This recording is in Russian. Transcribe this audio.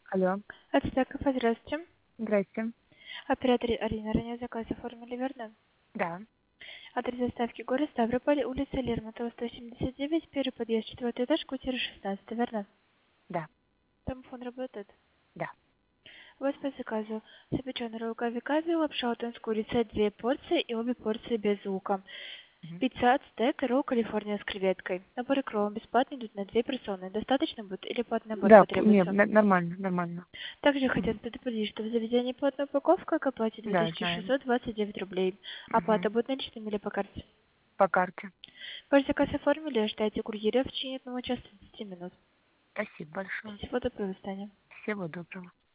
Алло, Ацтеков, здравствуйте. здрасте. Оператор Арина, ранее заказ оформили, верно? Да, Адрес доставки город Ставрополь, улица Лермонтова, 179, первый подъезд, 4 этаж, квартира 16, верно? да, Домофон работает. да. У вас по заказу запеченный ролл кави-кави, лапша утон с курицей, 2 порции и обе порции без лука. Мгм. Пицца ацтек и ролл Калифорния с креветкой. Наборы кровом бесплатно идут на 2 персоны. Достаточно будет или под набор Да, нет, потребуется? нормально, нормально. Также хотел Мгм. предупредить, что в заведении платная упаковка к оплате Да, знаем. 2629 рублей. Оплата Мгм. будет наличными или по карте? По карте. Ваш заказ оформили, ожидайте курьера в течение 1 часа 30 минут. Спасибо большое. Всего доброго, до свидания. Всего доброго.